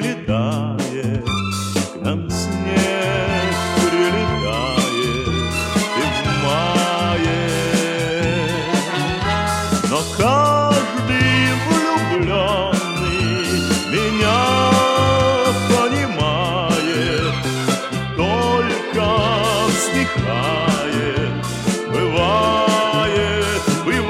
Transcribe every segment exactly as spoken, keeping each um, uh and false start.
прилетает, к нам снег прилетает и в мае. Но каждый влюбленный меня понимает и только вздыхает. Бывает,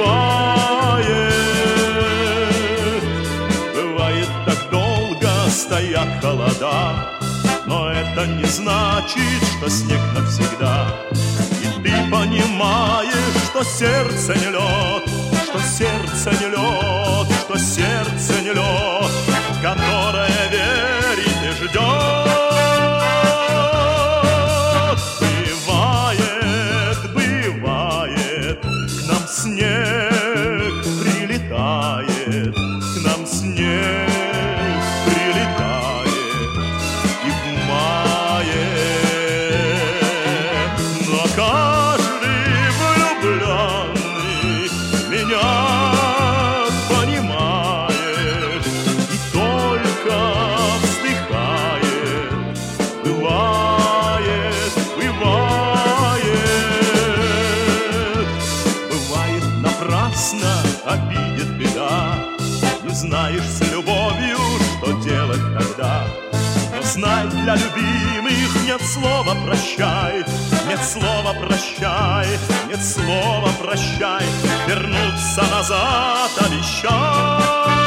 бывает, бывает, так долго стоят холода, но это не значит, что снег навсегда. И ты понимаешь, что сердце не лед, что сердце не лед, что сердце не лед, которое верит и ждет. Снег прилетает, к нам снег прилетает и в мае. Но каждый влюбленный меня понимает и только вздыхает. Бывает, бывает, напрасно обидит беда. Не знаешь с любовью, что делать тогда. Но знай, для любимых нет слова прощай, нет слова прощай, нет слова прощай. Вернуться назад обещай.